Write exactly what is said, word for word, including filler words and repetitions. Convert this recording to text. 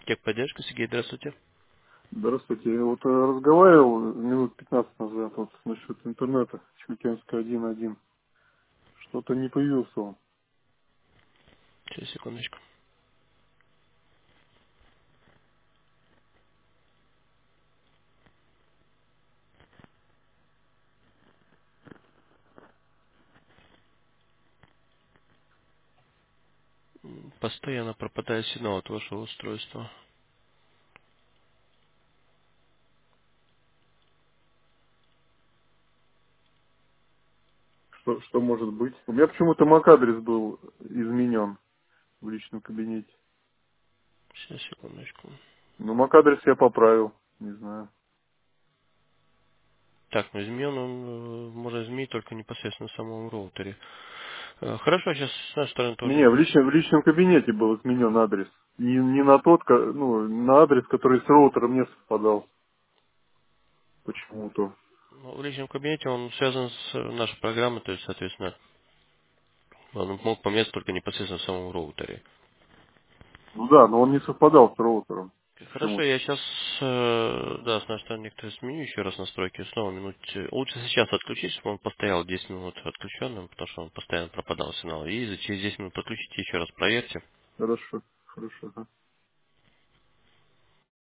Техподдержка, Сергей, здравствуйте. Здравствуйте. Я вот э, разговаривал минут пятнадцать назад вот насчет интернета, Чулкенская один один. Что-то не появился он. Сейчас, секундочку. М, Постоянно пропадает сигнал от вашего устройства. Что, что может быть? У меня почему-то мак-адрес был изменен в личном кабинете. Сейчас, секундочку. Но мак-адрес я поправил. Не знаю. Так, ну изменен он э, можно изменить только непосредственно в самом роутере. Э, Хорошо, сейчас с нашей стороны тоже. Не, в личном, в личном кабинете был изменен адрес. Не, не на тот, ко- ну, на адрес, который с роутером не совпадал почему-то. Ну, в личном кабинете он связан с э, нашей программой, то есть, соответственно, он мог поменяться только непосредственно в самом роутере. Ну да, но он не совпадал с роутером Хорошо, почему-то. я сейчас, да, с нашей стороны некоторые сменю еще раз настройки. Снова минут... э, Лучше сейчас отключить, чтобы он постоял десять минут отключенным, потому что он постоянно пропадал сигнал. И за через десять минут подключите, еще раз проверьте. Хорошо, хорошо. Ага.